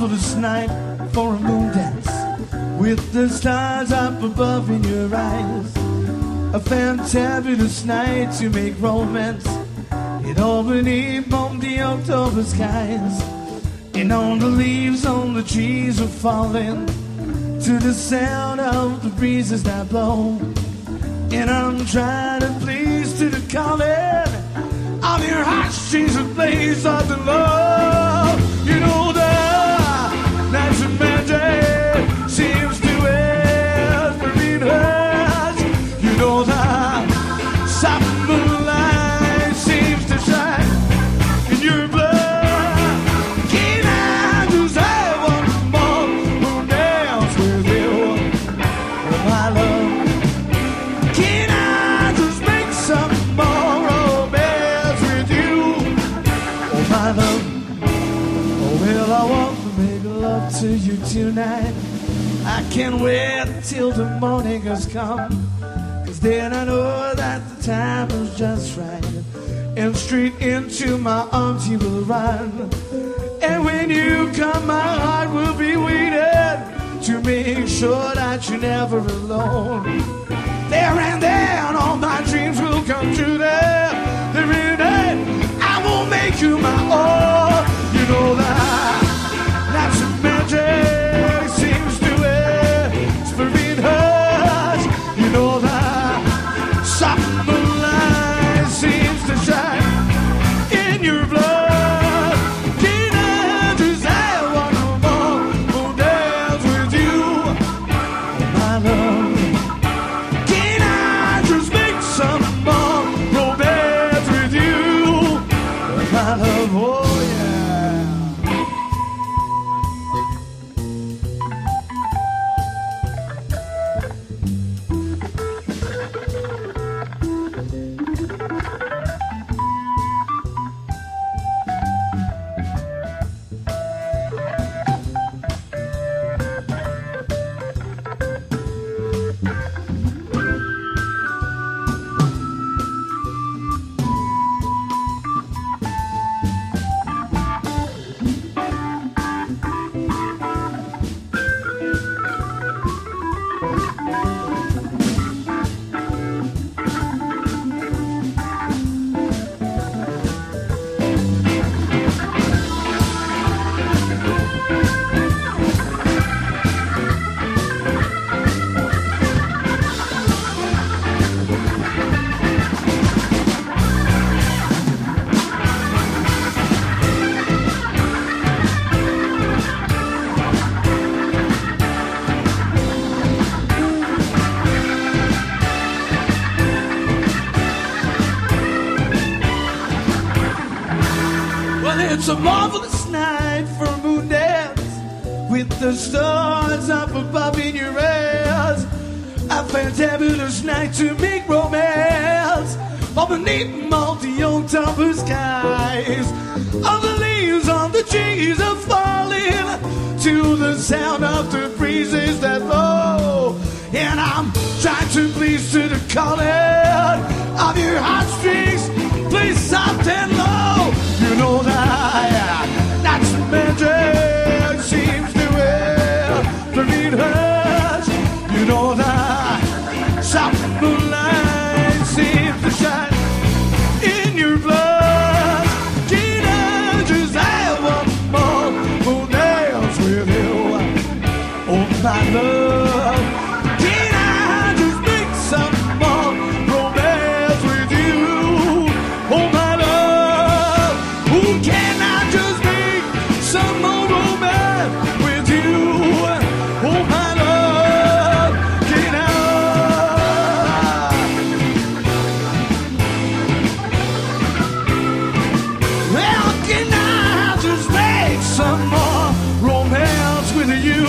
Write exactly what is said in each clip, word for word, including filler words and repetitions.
marvelous night for a moon dance, with the stars up above in your eyes. A fantabulous night to make romance in Albany on the October skies. And all the leaves on the trees are falling to the sound of the breezes that blow. And I'm trying to please to the calling of your heartstrings that blaze up the love. You know the nights of magic seems to whisper in hers. You know the soft moonlight seems to shine in your blood. Can I just have one more moon dance with you, oh my love? Can I just make some more romance with you, oh my love? Oh well, I want to make love to you tonight. I can't wait till the morning has come, 'cause then I know that the time is just right, and straight into my arms you will run. And when you come, my heart will be waiting to make sure that you're never alone. There and then all my dreams will come true. There, there and then I will make you my own. You know that that's a magic seems to whisper in hers. You know that soft moonlight seems to shine in your blood. Can I just have one more moon dance with you, my love? Can I just make some more romance with you, my love? Oh yeah. Well, it's a marvelous night for a moon dance, with the stars up above in your eyes. A fantabulous night to make romance up beneath all the October skies. All the leaves on the trees are falling to the sound of the breezes that blow. And I'm trying to please to the calling of your heartstrings, play soft and low. You know that that's magic seems to whisper in hers. You know that soft moonlight seems to shine in your blood. Can I just have one more moon dance with you, oh my love? Can I just make some more romance with you, oh my love? Who can I just make some more romance with you, oh my love? Can I? Well, can I just make some more romance with you?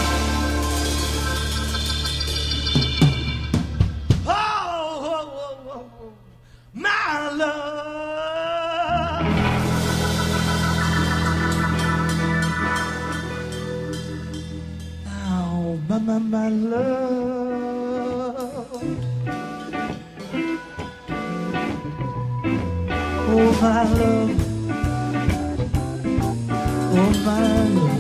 Oh, oh, oh, oh, my love. Oh, my, my, my love. Oh, my love. Oh, my love.